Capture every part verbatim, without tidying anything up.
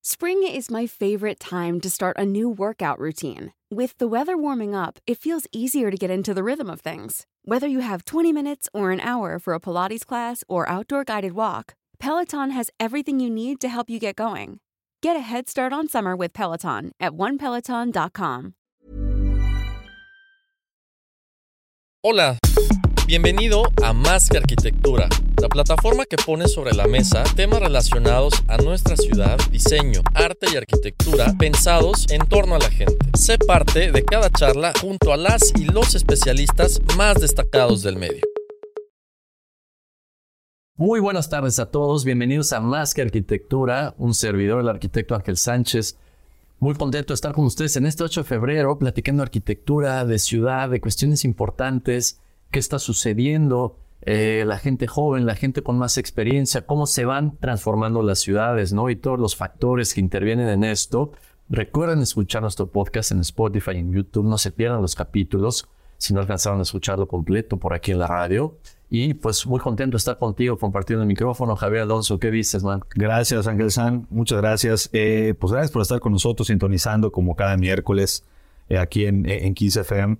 Spring is my favorite time to start a new workout routine. With the weather warming up, it feels easier to get into the rhythm of things. Whether you have twenty minutes or an hour for a Pilates class or outdoor guided walk, Peloton has everything you need to help you get going. Get a head start on summer with Peloton at one peloton dot com. Hola, bienvenido a Más que Arquitectura, la plataforma que pone sobre la mesa temas relacionados a nuestra ciudad, diseño, arte y arquitectura pensados en torno a la gente. Sé parte de cada charla junto a las y los especialistas más destacados del medio. Muy buenas tardes a todos, bienvenidos a Más que Arquitectura, un servidor, el arquitecto Ángel Sánchez. Muy contento de estar con ustedes en este ocho de febrero, platicando de arquitectura, de ciudad, de cuestiones importantes, qué está sucediendo, eh, la gente joven, la gente con más experiencia, cómo se van transformando las ciudades, ¿no? Y todos los factores que intervienen en esto. Recuerden escuchar nuestro podcast en Spotify y en YouTube, no se pierdan los capítulos, si no alcanzaron a escucharlo completo por aquí en la radio. Y pues muy contento de estar contigo compartiendo el micrófono. Javier Alonso, ¿qué dices, man? Gracias, Ángel San. Muchas gracias. Eh, pues gracias por estar con nosotros sintonizando como cada miércoles eh, aquí en, en Kiss F M.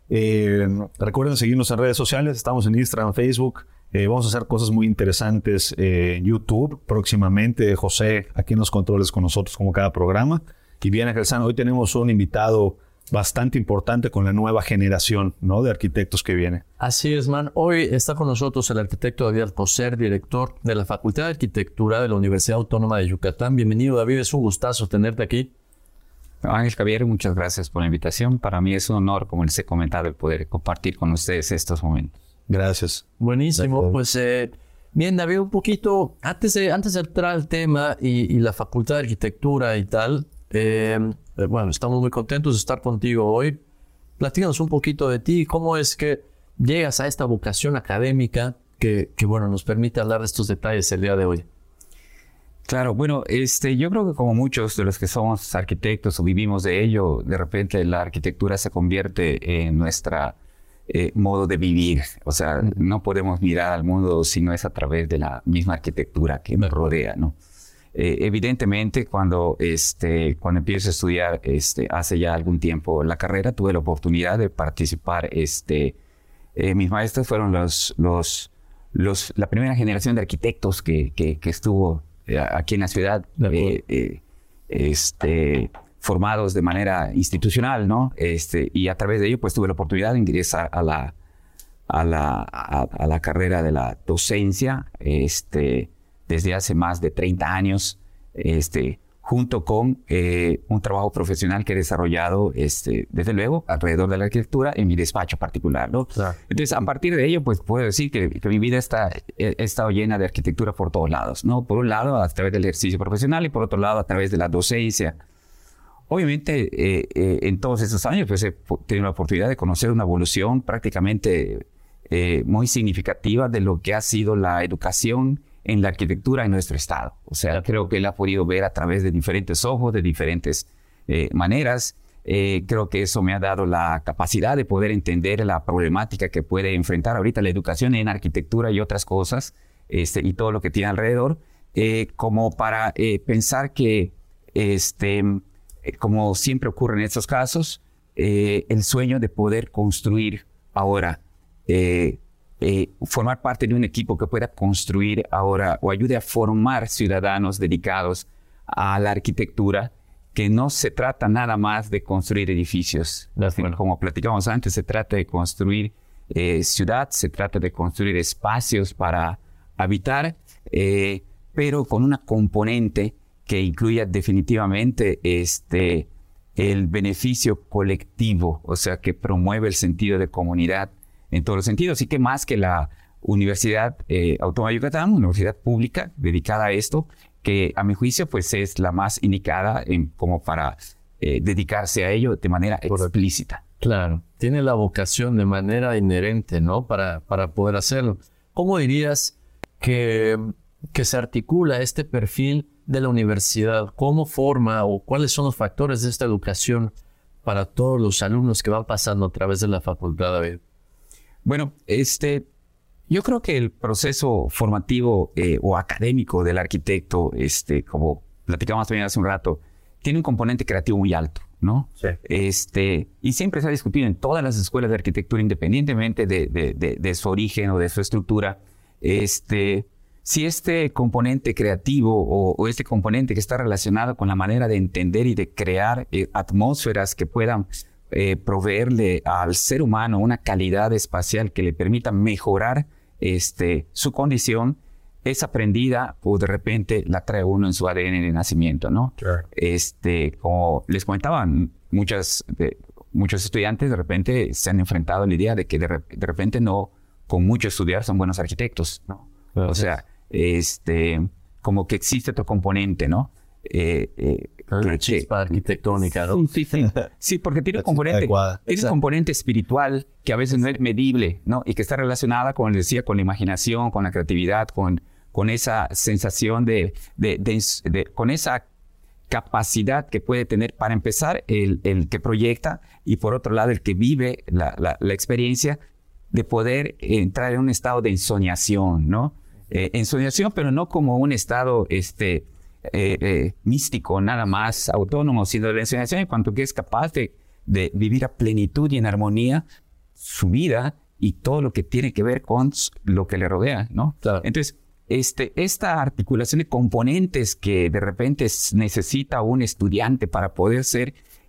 Eh, recuerden seguirnos en redes sociales. Estamos en Instagram, Facebook. Eh, vamos a hacer cosas muy interesantes eh, en YouTube próximamente. José aquí en los controles con nosotros como cada programa. Y bien, Ángel San, hoy tenemos un invitado bastante importante con la nueva generación, ¿no?, de arquitectos que viene. Así es, man. Hoy está con nosotros el arquitecto David Alcocer, director de la Facultad de Arquitectura de la Universidad Autónoma de Yucatán. Bienvenido, David. Es un gustazo tenerte aquí. Ángel, Javier, muchas gracias por la invitación. Para mí es un honor, como les he comentado, el poder compartir con ustedes estos momentos. Gracias. Buenísimo. Gracias. Pues eh, bien, David, un poquito, antes de, antes de entrar al tema y, y la Facultad de Arquitectura y tal, eh, eh, bueno, estamos muy contentos de estar contigo hoy. Platícanos un poquito de ti, cómo es que llegas a esta vocación académica que, que bueno, nos permite hablar de estos detalles el día de hoy. Claro, bueno, este, yo creo que como muchos de los que somos arquitectos o vivimos de ello, de repente la arquitectura se convierte en nuestro eh, modo de vivir. O sea, mm. no podemos mirar al mundo si no es a través de la misma arquitectura que nos rodea, ¿no? Eh, evidentemente, cuando, este, cuando empiezo a estudiar este, hace ya algún tiempo la carrera, tuve la oportunidad de participar. Este, eh, mis maestros fueron los, los, los, la primera generación de arquitectos que, que, que estuvo eh, aquí en la ciudad, eh, eh, este, formados de manera institucional, ¿no? Este, y a través de ello, pues tuve la oportunidad de ingresar a la, a la, a, a la carrera de la docencia, este, desde hace más de treinta años, este, junto con eh, un trabajo profesional que he desarrollado, este, desde luego, alrededor de la arquitectura en mi despacho particular, ¿no? Claro. Entonces, a partir de ello, pues puedo decir que, que mi vida está, he estado llena de arquitectura por todos lados, ¿no? Por un lado, a través del ejercicio profesional y por otro lado, a través de la docencia. Obviamente, eh, eh, en todos estos años, pues he tenido la oportunidad de conocer una evolución prácticamente eh, muy significativa de lo que ha sido la educación en la arquitectura en nuestro estado. O sea, creo que él ha podido ver a través de diferentes ojos, de diferentes eh, maneras. Eh, creo que eso me ha dado la capacidad de poder entender la problemática que puede enfrentar ahorita la educación en arquitectura y otras cosas, este, y todo lo que tiene alrededor, eh, como para eh, pensar que, este, eh, como siempre ocurre en estos casos, eh, el sueño de poder construir ahora, eh, Eh, formar parte de un equipo que pueda construir ahora o ayude a formar ciudadanos dedicados a la arquitectura, que no se trata nada más de construir edificios. Bueno, como platicamos antes, se trata de construir eh, ciudad, se trata de construir espacios para habitar, eh, pero con una componente que incluya definitivamente este, el beneficio colectivo, o sea, que promueve el sentido de comunidad en todos los sentidos. Y que más que la Universidad eh, Autónoma de Yucatán, una universidad pública dedicada a esto, que a mi juicio pues es la más indicada en, como para eh, dedicarse a ello de manera explícita. Claro, tiene la vocación de manera inherente, ¿no? Para, para poder hacerlo. ¿Cómo dirías que, que se articula este perfil de la universidad? ¿Cómo forma o cuáles son los factores de esta educación para todos los alumnos que van pasando a través de la facultad, David? Bueno, este, yo creo que el proceso formativo eh, o académico del arquitecto, este, como platicábamos también hace un rato, tiene un componente creativo muy alto, ¿no? Sí. Este, y siempre se ha discutido en todas las escuelas de arquitectura, independientemente de, de, de, de su origen o de su estructura, este, si este componente creativo o, o este componente que está relacionado con la manera de entender y de crear eh, atmósferas que puedan eh, proveerle al ser humano una calidad espacial que le permita mejorar este, su condición, es aprendida o de repente la trae uno en su A D N de nacimiento, ¿no? Sure. Este, como les comentaban, muchas, de, muchos estudiantes de repente se han enfrentado a la idea de que de, de repente no, con mucho estudiar, son buenos arquitectos, ¿no? Gracias. O sea, este, como que existe otro componente, ¿no? Eh, eh, La que- chispa arquitectónica, ¿no? Sí, sí, sí. Sí, porque tiene La un componente, adecuada. tiene un Exacto. componente espiritual que a veces no es medible, ¿no? Y que está relacionada, como les decía, con la imaginación, con la creatividad, con, con esa sensación de, de, de, de- con esa capacidad que puede tener, para empezar, el, el que proyecta, y por otro lado, el que vive la, la, la experiencia de poder entrar en un estado de ensoñación, ¿no? Eh, ensoñación, pero no como un estado este, eh, eh, místico, nada más autónomo, sino de la ensoñación en cuanto que es capaz de, de vivir a plenitud y en armonía su vida y todo lo que tiene que ver con s- lo que le rodea, ¿no? Claro. Entonces, este, esta articulación de componentes que de repente s- necesita un estudiante para poder ser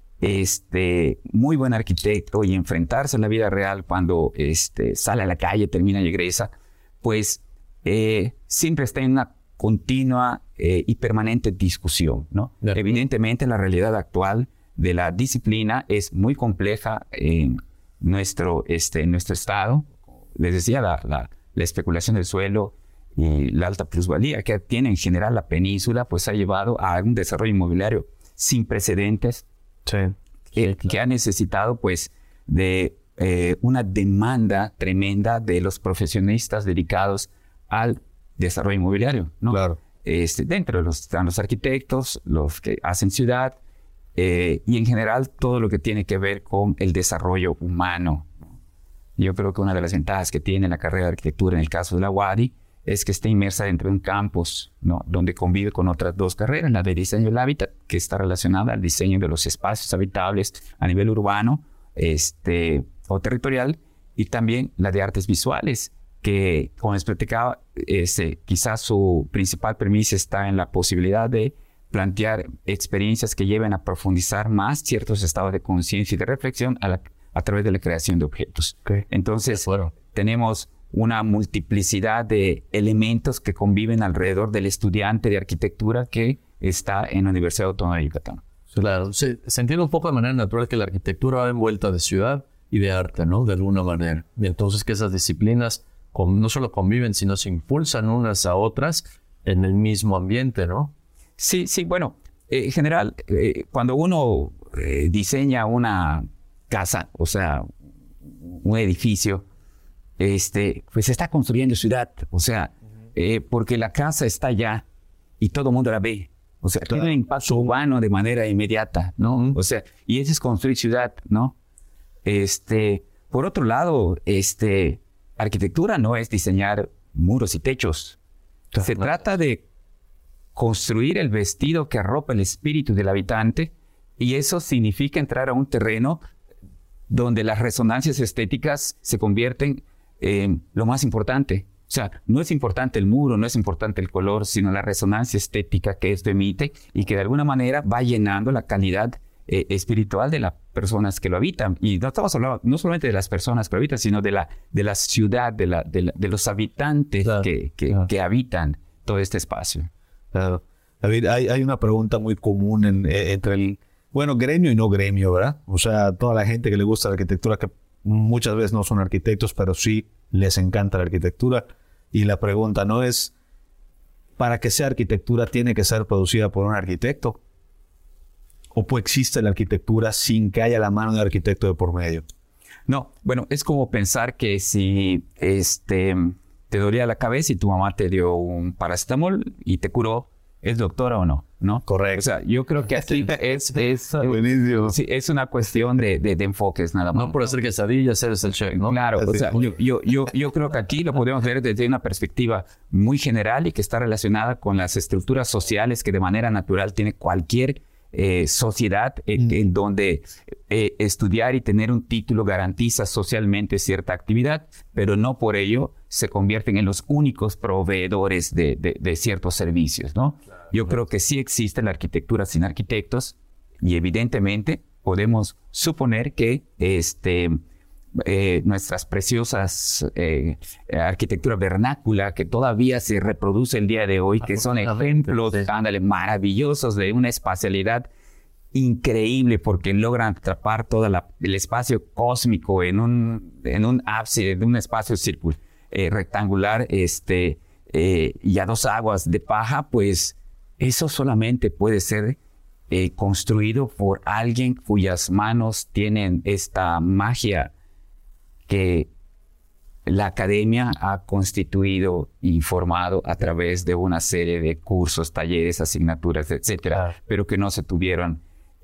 este, muy buen arquitecto y enfrentarse a la vida real cuando este, sale a la calle, termina y egresa, pues eh, siempre está en una continua eh, y permanente discusión, ¿no? De acuerdo. Evidentemente, la realidad actual de la disciplina es muy compleja en nuestro, este, en nuestro estado. Les decía, la, la, la especulación del suelo y la alta plusvalía que tiene en general la península, pues ha llevado a un desarrollo inmobiliario sin precedentes, Sí. que, claro. que ha necesitado pues de eh, una demanda tremenda de los profesionistas dedicados al desarrollo inmobiliario, ¿no? Claro. Este, dentro de los, están los arquitectos, los que hacen ciudad, eh, y en general todo lo que tiene que ver con el desarrollo humano. Yo creo que una de las ventajas que tiene la carrera de arquitectura en el caso de la U A D I es que está inmersa dentro de un campus, ¿no? Donde convive con otras dos carreras, la de diseño del hábitat, que está relacionada al diseño de los espacios habitables a nivel urbano este, o territorial, y también la de artes visuales, que, como les platicaba, este, quizás su principal premisa está en la posibilidad de plantear experiencias que lleven a profundizar más ciertos estados de conciencia y de reflexión a, la, a través de la creación de objetos. Ok. Entonces, De acuerdo. tenemos una multiplicidad de elementos que conviven alrededor del estudiante de arquitectura que está en la Universidad Autónoma de Yucatán. Claro, se, se entiende un poco de manera natural que la arquitectura va envuelta de ciudad y de arte, ¿no? De alguna manera. Y entonces que esas disciplinas con- no solo conviven, sino se impulsan unas a otras en el mismo ambiente, ¿no? Sí, sí, bueno, eh, en general, eh, cuando uno eh, diseña una casa, o sea, un edificio, este, pues se está construyendo ciudad, o sea, eh, porque la casa está allá y todo el mundo la ve. O sea, tiene un impacto urbano de manera inmediata, ¿no? O sea, y ese es construir ciudad, ¿no? Este, por otro lado, este, arquitectura no es diseñar muros y techos. Se trata de construir el vestido que arropa el espíritu del habitante, y eso significa entrar a un terreno donde las resonancias estéticas se convierten en lo más importante. O sea, no es importante el muro, no es importante el color, sino la resonancia estética que esto emite y que de alguna manera va llenando la calidad eh, espiritual de las personas que lo habitan. Y no estamos hablando no solamente de las personas que lo habitan, sino de la, de la ciudad, de, la, de, la, de los habitantes Claro, que, que, claro. que habitan todo este espacio. Claro. David, hay, hay una pregunta muy común en- eh, entre el, bueno, gremio y no gremio, ¿verdad? O sea, toda la gente que le gusta la arquitectura, que muchas veces no son arquitectos, pero sí les encanta la arquitectura. Y la pregunta no es, ¿para que sea arquitectura tiene que ser producida por un arquitecto? ¿O pues existe la arquitectura sin que haya la mano del arquitecto de por medio? No, bueno, es como pensar que si este, te dolía la cabeza y tu mamá te dio un paracetamol y te curó, ¿es doctora o no? ¿no? Correcto. O sea, yo creo que aquí es, es, Buenísimo. sí, es una cuestión de, de, de enfoques nada más. No por hacer quesadillas eres el chef, ¿no? Claro, o Así. sea, yo, yo, yo, yo creo que aquí lo podemos ver desde una perspectiva muy general y que está relacionada con las estructuras sociales que de manera natural tiene cualquier eh, sociedad eh, mm. en donde eh, estudiar y tener un título garantiza socialmente cierta actividad, pero no por ello se convierten en los únicos proveedores de, de, de ciertos servicios, ¿no? Claro. Yo creo que sí existe la arquitectura sin arquitectos y evidentemente podemos suponer que este... Eh, nuestras preciosas eh, arquitectura vernácula que todavía se reproduce el día de hoy, que son ejemplos, sí. ándale, maravillosos de una espacialidad increíble porque logran atrapar todo la, el espacio cósmico en un, en un ábside, en un espacio circular, eh, rectangular este, eh, y a dos aguas de paja, pues eso solamente puede ser eh, construido por alguien cuyas manos tienen esta magia que la academia ha constituido y formado a través de una serie de cursos, talleres, asignaturas, etcétera, claro. pero que no se tuvieron,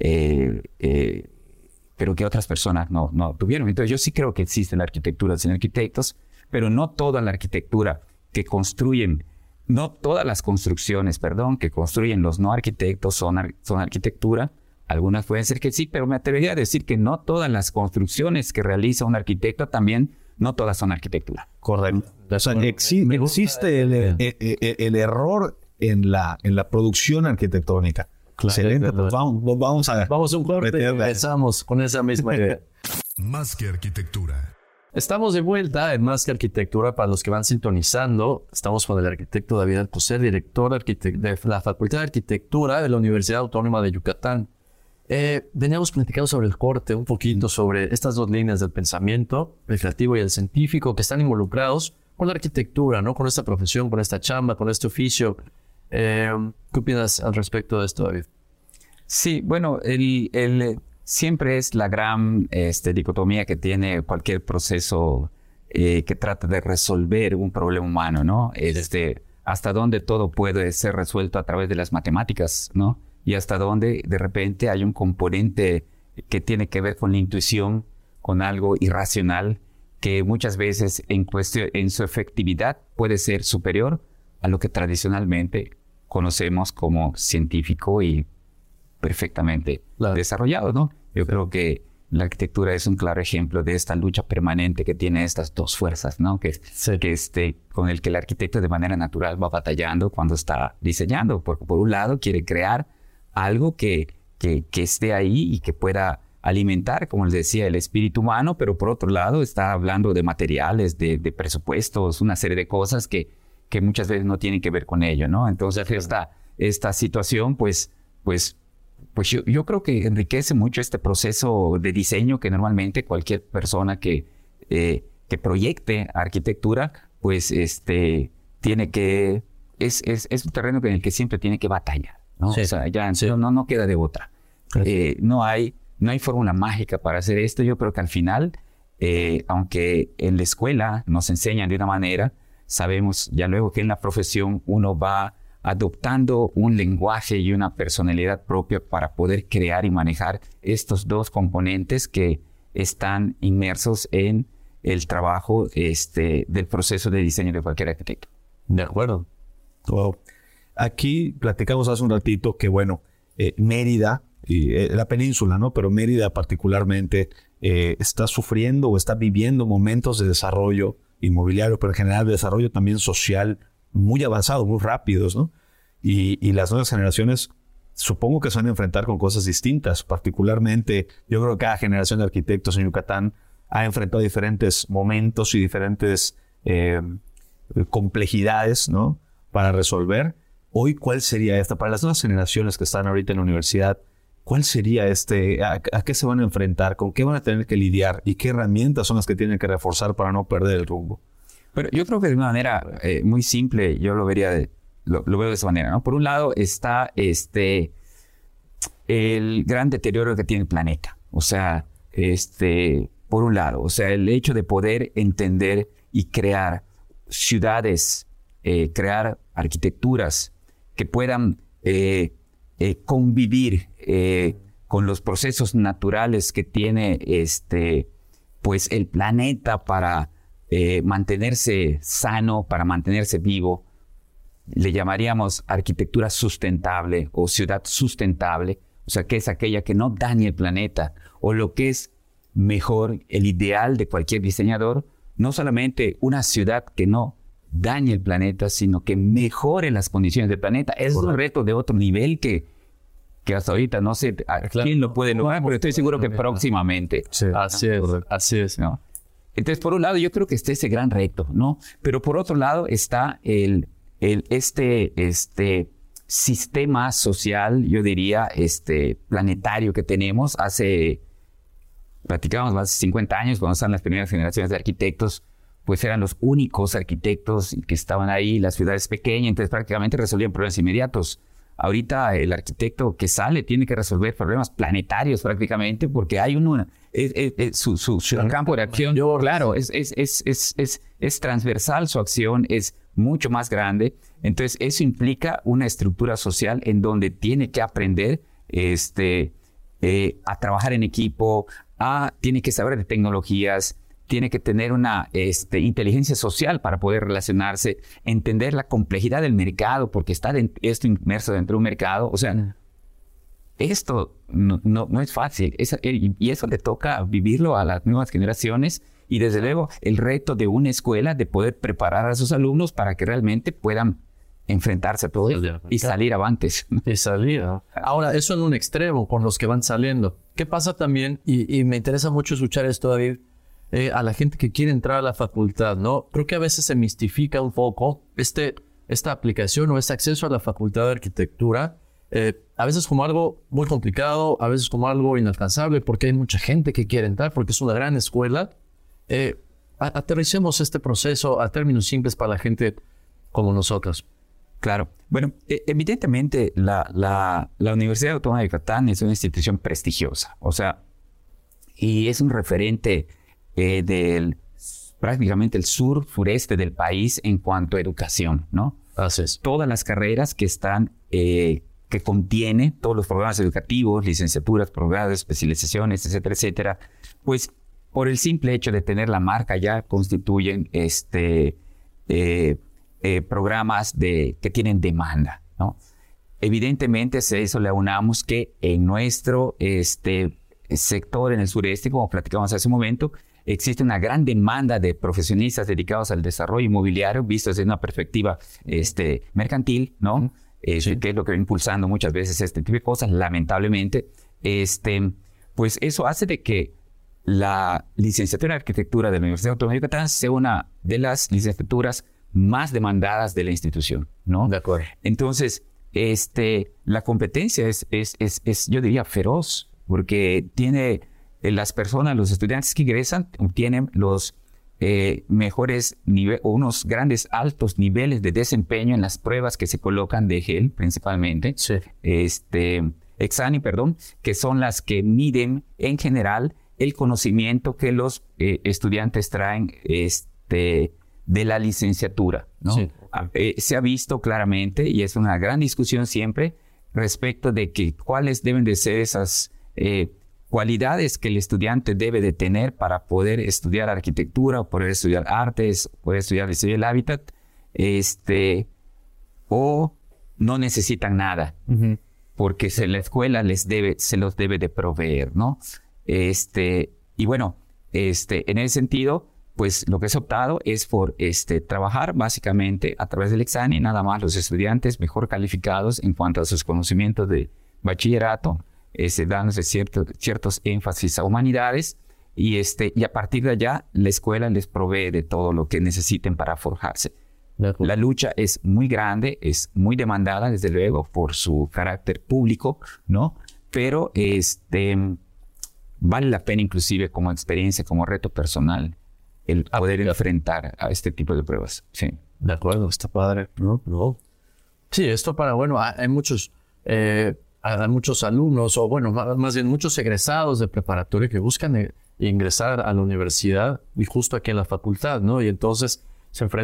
eh, eh, pero que otras personas no, no tuvieron. Entonces yo sí creo que existe la arquitectura sin arquitectos, pero no toda la arquitectura que construyen, no todas las construcciones, perdón, que construyen los no arquitectos son, ar son arquitectura. Algunas pueden ser que sí, pero me atrevería a decir que no todas las construcciones que realiza un arquitecto también, no todas son arquitectura. Correcto. O sea, exi existe el, el, el, el error en la, en la producción arquitectónica. Claro, excelente. Claro. Pues vamos, vamos a... Vamos a un corte y empezamos con esa misma idea. Más que arquitectura. Estamos de vuelta en Más que Arquitectura. Para los que van sintonizando, estamos con el arquitecto David Alcocer, director de la Facultad de Arquitectura de la Universidad Autónoma de Yucatán. Eh, veníamos platicando sobre el corte, un poquito sobre estas dos líneas del pensamiento, el creativo y el científico, que están involucrados con la arquitectura, ¿no? Con esta profesión, con esta chamba, con este oficio. Eh, ¿Qué opinas al respecto de esto, David? Sí, bueno, el, el, siempre es la gran este, dicotomía que tiene cualquier proceso eh, que trata de resolver un problema humano, ¿no? Este, hasta dónde todo puede ser resuelto a través de las matemáticas, ¿no? Y hasta dónde de repente hay un componente que tiene que ver con la intuición, con algo irracional, que muchas veces en, cuestión, en su efectividad puede ser superior a lo que tradicionalmente conocemos como científico y perfectamente claro. desarrollado, ¿no? Yo creo que la arquitectura es un claro ejemplo de esta lucha permanente que tiene estas dos fuerzas, ¿no? Que, sí. que este, con el que el arquitecto de manera natural va batallando cuando está diseñando, porque por un lado quiere crear algo que, que, que esté ahí y que pueda alimentar, como les decía, el espíritu humano, pero por otro lado está hablando de materiales, de, de presupuestos, una serie de cosas que, que muchas veces no tienen que ver con ello, ¿no? Entonces esta, esta situación, pues, pues, pues yo, yo creo que enriquece mucho este proceso de diseño que normalmente cualquier persona que, eh, que proyecte arquitectura, pues este, tiene que, es, es, es un terreno en el que siempre tiene que batallar. ¿no? Sí, o sea, ya sí. no, no queda de otra. Eh, no hay, no hay fórmula mágica para hacer esto. Yo creo que al final, eh, aunque en la escuela nos enseñan de una manera, sabemos ya luego que en la profesión uno va adoptando un lenguaje y una personalidad propia para poder crear y manejar estos dos componentes que están inmersos en el trabajo este, del proceso de diseño de cualquier arquitecto. De acuerdo. Wow. Aquí platicamos hace un ratito que, bueno, eh, Mérida, y, eh, la península, ¿no? Pero Mérida particularmente eh, está sufriendo o está viviendo momentos de desarrollo inmobiliario, pero en general de desarrollo también social muy avanzado, muy rápidos, ¿no? Y, y las nuevas generaciones supongo que se van a enfrentar con cosas distintas. Particularmente, yo creo que cada generación de arquitectos en Yucatán ha enfrentado diferentes momentos y diferentes eh, complejidades, ¿no? Para resolver. Hoy, ¿cuál sería esta? Para las nuevas generaciones que están ahorita en la universidad, ¿cuál sería este? ¿A, a qué se van a enfrentar? ¿Con qué van a tener que lidiar? ¿Y qué herramientas son las que tienen que reforzar para no perder el rumbo? Pero yo creo que de una manera eh, muy simple, yo lo vería de, lo, lo veo de esa manera, ¿no? Por un lado está este el gran deterioro que tiene el planeta. O sea, este, por un lado, o sea, el hecho de poder entender y crear ciudades, eh, crear arquitecturas que puedan eh, eh, convivir eh, con los procesos naturales que tiene este, pues el planeta para eh, mantenerse sano, para mantenerse vivo. Le llamaríamos arquitectura sustentable o ciudad sustentable, o sea, que es aquella que no dañe el planeta, o lo que es mejor, el ideal de cualquier diseñador, no solamente una ciudad que no dañe el planeta, sino que mejore las condiciones del planeta. Es un reto de otro nivel que, que hasta ahorita no sé a claro. quién lo puede lograr, pero estoy seguro que próximamente. Sí, así es, así es. ¿No? Entonces, por un lado, yo creo que está ese gran reto, ¿no? Pero por otro lado está el, el, este, este sistema social, yo diría, este planetario que tenemos. Hace, platicábamos más de cincuenta años, cuando estaban las primeras generaciones de arquitectos, pues eran los únicos arquitectos que estaban ahí, las ciudades pequeñas, entonces prácticamente resolvían problemas inmediatos. Ahorita el arquitecto que sale tiene que resolver problemas planetarios prácticamente, porque hay uno, es, es, es, su, su, su campo de acción, yo, claro, es, es, es, es, es, es transversal, su acción es mucho más grande. Entonces eso implica una estructura social en donde tiene que aprender este, eh, a trabajar en equipo, a, tiene que saber de tecnologías, tiene que tener una este, inteligencia social para poder relacionarse, entender la complejidad del mercado, porque está de, esto inmerso dentro de un mercado. O sea, esto no, no, no es fácil. Es, y eso le toca vivirlo a las nuevas generaciones. Y desde luego, el reto de una escuela de poder preparar a sus alumnos para que realmente puedan enfrentarse a todo esto y salir avantes. Y salir. ¿no? Ahora, eso en un extremo, con los que van saliendo. ¿Qué pasa también? Y, y me interesa mucho escuchar esto, David. Eh, a la gente que quiere entrar a la facultad, ¿no? Creo que a veces se mistifica un poco este, esta aplicación o este acceso a la facultad de arquitectura, eh, a veces como algo muy complicado, a veces como algo inalcanzable, porque hay mucha gente que quiere entrar, porque es una gran escuela. Eh, aterricemos este proceso a términos simples para la gente como nosotros. Claro. Bueno, eh, evidentemente la, la, la Universidad Autónoma de Yucatán es una institución prestigiosa, o sea, y es un referente Eh, del prácticamente el sur, sureste del país en cuanto a educación, ¿no? Así es. Todas las carreras que están, eh, que contiene, todos los programas educativos, licenciaturas, programas de especializaciones, etcétera, etcétera, pues por el simple hecho de tener la marca ya constituyen este, eh, eh, programas de, que tienen demanda, ¿no? Evidentemente, a eso le aunamos que en nuestro este, sector, en el sureste, como platicamos hace un momento, existe una gran demanda de profesionistas dedicados al desarrollo inmobiliario, visto desde una perspectiva este, mercantil, ¿no? Este, sí. Que es lo que va impulsando muchas veces este tipo de cosas, lamentablemente. Este, pues eso hace de que la licenciatura en arquitectura de la Universidad Autónoma de Yucatán sea una de las licenciaturas más demandadas de la institución, ¿no? De acuerdo. Entonces, este, la competencia es, es, es, es, yo diría, feroz, porque tiene... las personas, los estudiantes que ingresan obtienen los eh, mejores niveles o unos grandes altos niveles de desempeño en las pruebas que se colocan de G E L principalmente, sí. este, Exani, perdón, que son las que miden en general el conocimiento que los eh, estudiantes traen este, de la licenciatura, ¿no? Sí. Eh, se ha visto claramente, y es una gran discusión siempre, respecto de que cuáles deben de ser esas eh, cualidades que el estudiante debe de tener para poder estudiar arquitectura, poder estudiar artes, poder estudiar diseño del hábitat, este, o no necesitan nada, uh-huh. porque se, la escuela les debe, se los debe de proveer, ¿no? Este, y bueno, este, en ese sentido, pues lo que es optado es por este, trabajar básicamente a través del Exani, nada más los estudiantes mejor calificados en cuanto a sus conocimientos de bachillerato, Este, dándose cierto, ciertos énfasis a humanidades y, este, y a partir de allá la escuela les provee de todo lo que necesiten para forjarse. La lucha es muy grande, es muy demandada desde luego por su carácter público, ¿no? Pero este, vale la pena inclusive como experiencia, como reto personal el poder ah, enfrentar a este tipo de pruebas. Sí. De acuerdo, está padre. No, no. Sí, esto para, bueno, hay muchos... Eh, Hay muchos alumnos, o bueno, más bien muchos egresados de preparatoria que buscan ingresar a la universidad y justo aquí en la facultad, ¿no? Y entonces se enfrentan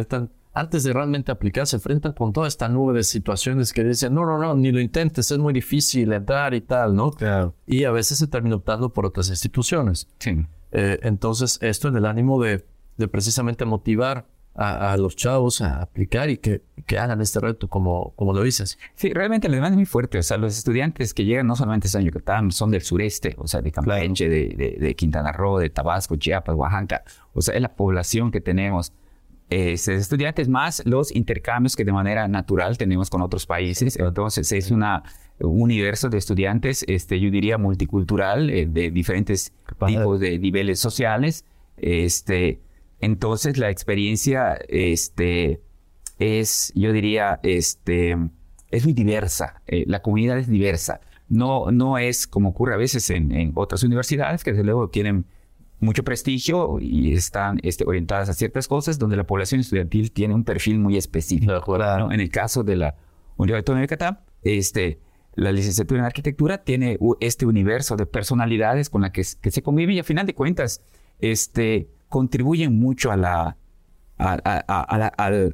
antes de realmente aplicar, se enfrentan con toda esta nube de situaciones que dicen, no, no, no, ni lo intentes, es muy difícil entrar y tal, ¿no? Claro. Y a veces se termina optando por otras instituciones. Sí. Eh, entonces, esto en el ánimo de, de precisamente motivar a, a los chavos a aplicar y que, que hagan este reto, como, como lo dices. Sí, realmente la demanda es muy fuerte. O sea, los estudiantes que llegan no solamente están en Yucatán, son del sureste, o sea, de Campeche, claro. de, de, de Quintana Roo, de Tabasco, Chiapas, Oaxaca. O sea, es la población que tenemos. Eh, estudiantes más los intercambios que de manera natural tenemos con otros países. Entonces, es una, un universo de estudiantes, este, yo diría, multicultural, eh, de diferentes tipos de niveles sociales. Este... Entonces, la experiencia este, es, yo diría, este, es muy diversa. Eh, la comunidad es diversa. No, no es como ocurre a veces en, en otras universidades, que desde luego tienen mucho prestigio y están este, orientadas a ciertas cosas, donde la población estudiantil tiene un perfil muy específico. ¿No? En el caso de la Universidad Autónoma de Yucatán, este, la licenciatura en arquitectura tiene este universo de personalidades con las que, que se convive y, a final de cuentas, este... contribuyen mucho a la, a, a, a, a la al,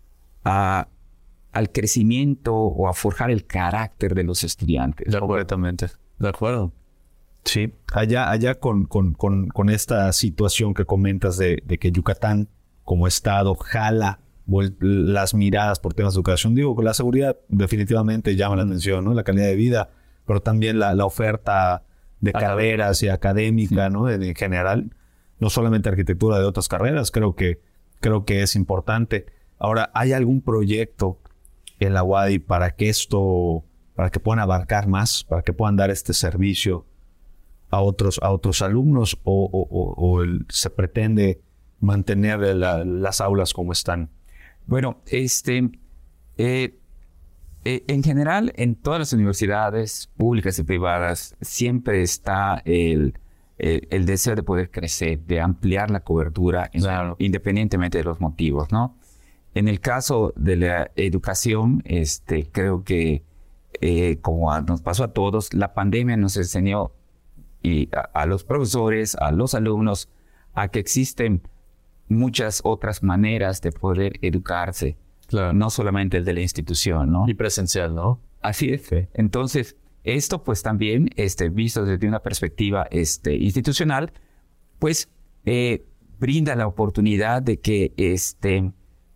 a, al crecimiento o a forjar el carácter de los estudiantes. Completamente. De acuerdo. Sí. Allá, allá con, con, con, con esta situación que comentas de, de que Yucatán como estado jala las miradas por temas de educación. Digo, que la seguridad definitivamente llama la atención, ¿no? La calidad de vida, pero también la, la oferta de Académica. carreras y académica, ¿no? En, en general. No solamente arquitectura, de otras carreras, creo que, creo que es importante. Ahora, ¿hay algún proyecto en la U A D Y para que esto, para que puedan abarcar más, para que puedan dar este servicio a otros, a otros alumnos, o, o, o, o el, se pretende mantener la, las aulas como están? Bueno, este, eh, eh, en general, en todas las universidades públicas y privadas, siempre está el... El, el deseo de poder crecer, de ampliar la cobertura, en, claro. independientemente de los motivos, ¿no? En el caso de la educación, este, creo que, eh, como a, nos pasó a todos, la pandemia nos enseñó y a, a los profesores, a los alumnos, a que existen muchas otras maneras de poder educarse, claro. no solamente el de la institución, ¿no? Y presencial, ¿no? Así es. Sí. Entonces, esto, pues también, este, visto desde una perspectiva este, institucional, pues eh, brinda la oportunidad de que este,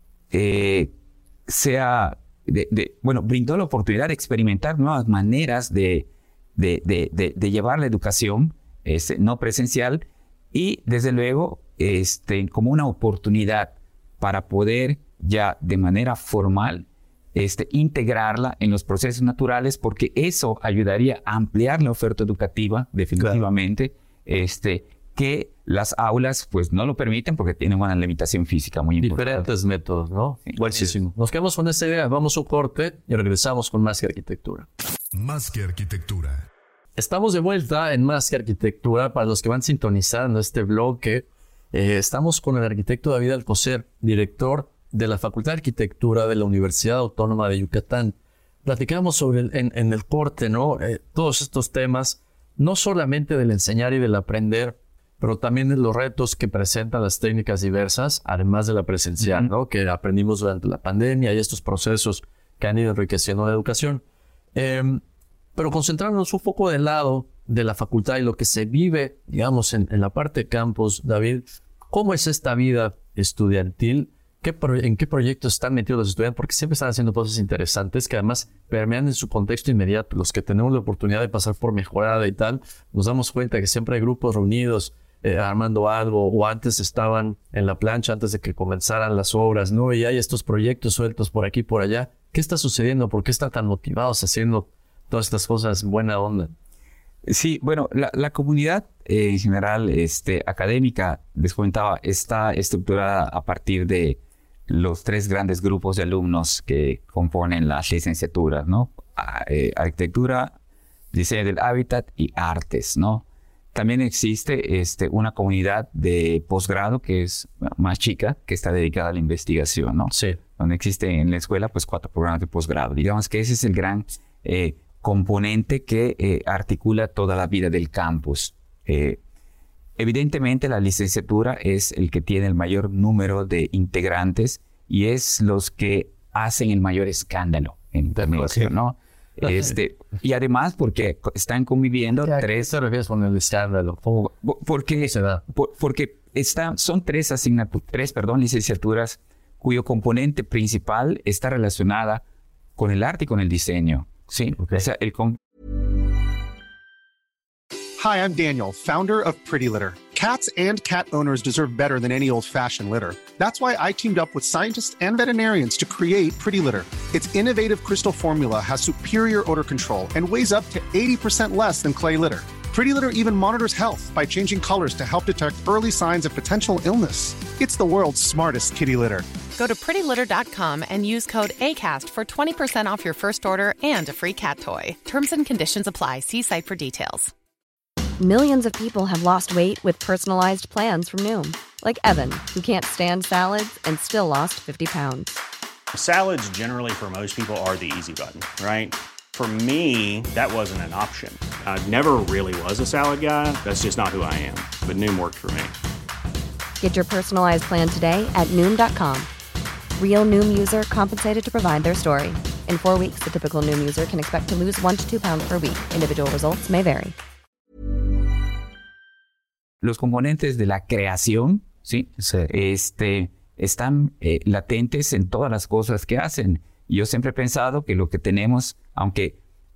eh, sea, de, de, bueno, brindó la oportunidad de experimentar nuevas maneras de, de, de, de, de llevar la educación este, no presencial y, desde luego, este, como una oportunidad para poder ya de manera formal Este, integrarla en los procesos naturales, porque eso ayudaría a ampliar la oferta educativa definitivamente, claro. este, que las aulas pues no lo permiten porque tienen una limitación física muy importante. Diferentes métodos, ¿no? Sí. Buenísimo. Nos quedamos con esta idea, vamos a un corte y regresamos con Más que Arquitectura. Más que Arquitectura. Estamos de vuelta en Más que Arquitectura. Para los que van sintonizando este bloque, eh, estamos con el arquitecto David Alcocer, director de la Facultad de Arquitectura de la Universidad Autónoma de Yucatán. Platicamos sobre el, en, en el corte, ¿no? Eh, todos estos temas, no solamente del enseñar y del aprender, pero también de los retos que presentan las técnicas diversas, además de la presencial, uh-huh. ¿no? Que aprendimos durante la pandemia y estos procesos que han ido enriqueciendo la educación. Eh, pero concentrarnos un poco del lado de la facultad y lo que se vive, digamos, en, en la parte de campus, David, ¿cómo es esta vida estudiantil? ¿Qué pro- ¿En qué proyectos están metidos los estudiantes? Porque siempre están haciendo cosas interesantes que además permean en su contexto inmediato. Los que tenemos la oportunidad de pasar por mejorada y tal, nos damos cuenta que siempre hay grupos reunidos eh, armando algo, o antes estaban en la plancha antes de que comenzaran las obras, ¿no? Y hay estos proyectos sueltos por aquí y por allá. ¿Qué está sucediendo? ¿Por qué están tan motivados haciendo todas estas cosas buena onda? Sí, bueno, la, la comunidad eh, en general este, académica, les comentaba, está estructurada a partir de los tres grandes grupos de alumnos que componen las licenciaturas, ¿no? A, eh, arquitectura, diseño del hábitat y artes, ¿no? También existe este, una comunidad de posgrado que es más chica, que está dedicada a la investigación, ¿no? Sí. Donde existe en la escuela, pues, cuatro programas de posgrado. Digamos que ese es el gran eh, componente que eh, articula toda la vida del campus. Eh, evidentemente, la licenciatura es el que tiene el mayor número de integrantes y es los que hacen el mayor escándalo en el comercio, ¿no? Este, y además porque están conviviendo ¿A tres... qué te refieres con el escándalo? ¿Cómo Porque, se da? por- porque está, son tres asignaturas, tres, perdón, licenciaturas cuyo componente principal está relacionada con el arte y con el diseño, ¿sí? Okay. O sea, el com- Hi, I'm Daniel, founder of Pretty Litter. Cats and cat owners deserve better than any old-fashioned litter. That's why I teamed up with scientists and veterinarians to create Pretty Litter. Its innovative crystal formula has superior odor control and weighs up to eighty percent less than clay litter. Pretty Litter even monitors health by changing colors to help detect early signs of potential illness. It's the world's smartest kitty litter. Go to pretty litter dot com and use code ACAST for twenty percent off your first order and a free cat toy. Terms and conditions apply. See site for details. Millions of people have lost weight with personalized plans from Noom, like Evan, who can't stand salads and still lost fifty pounds. Salads generally for most people are the easy button, right? For me, that wasn't an option. I never really was a salad guy. That's just not who I am. But Noom worked for me. Get your personalized plan today at Noom dot com. Real Noom user compensated to provide their story. In four weeks, the typical Noom user can expect to lose one to two pounds per week. Individual results may vary. los componentes de la creación, ¿sí? Sí. Este, están eh, latentes en todas las cosas que hacen. Y yo siempre he pensado que lo que tenemos, aunque,